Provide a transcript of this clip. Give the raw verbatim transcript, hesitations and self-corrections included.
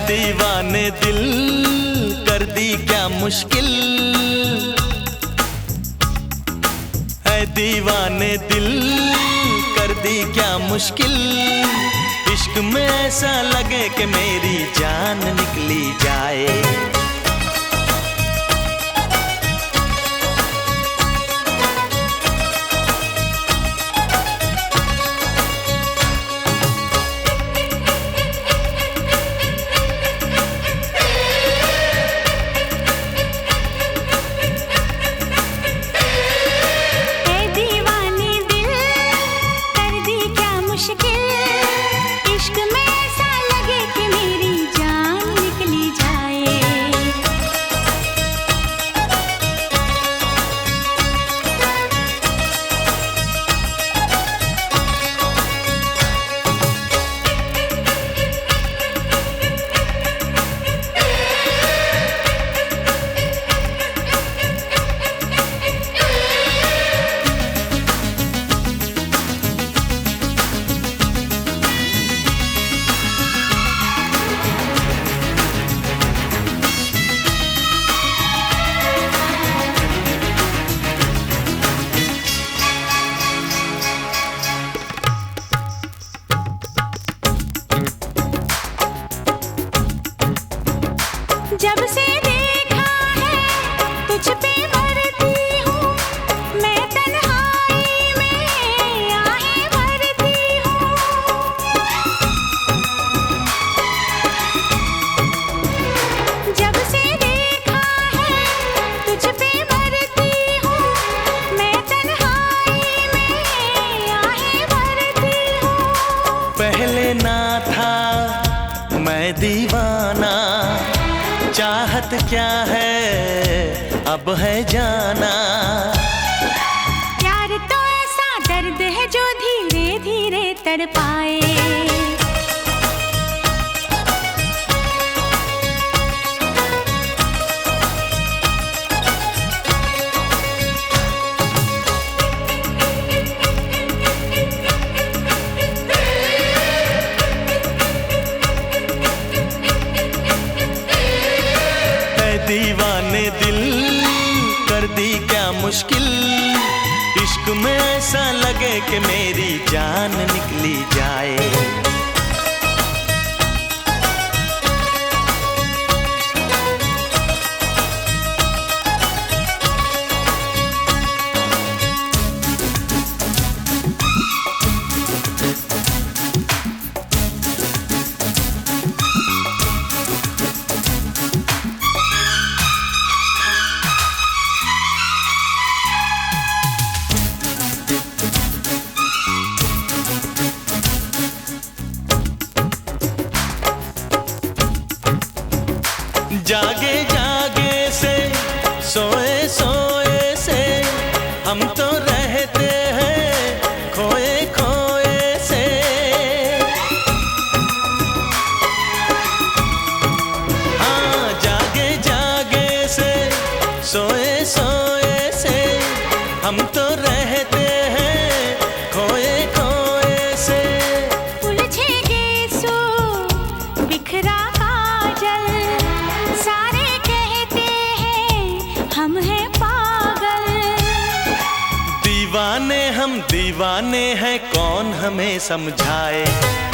दीवाने दिल कर दी क्या मुश्किल, है दीवाने दिल कर दी क्या मुश्किल। इश्क में ऐसा लगे कि मेरी जान निकली जाए। जब से देखा है तुझ पे मरती हूँ मैं, तन्हाई में आहें भरती हूँ। जब से देखा है तुझ पे मरती हूँ मैं, तन्हाई में आहें भरती हूँ। पहले ना था मैं दीवाना, चाहत क्या है अब है जाना। प्यार तो ऐसा दर्द है जो धीरे धीरे तड़पाए। दीवाने दिल कर दी क्या मुश्किल, इश्क में ऐसा लगे कि मेरी जान निकली जाए। जागे जागे से सोए सोए से हम तो रहते हैं खोए खोए से। हाँ जागे जागे से सोए सोए से हम तो रहते हैं खोए खोए से। उलझेगे सो बिखरा काजल, सारे कहते हैं हम हैं पागल। दीवाने हम दीवाने हैं कौन हमें समझाए।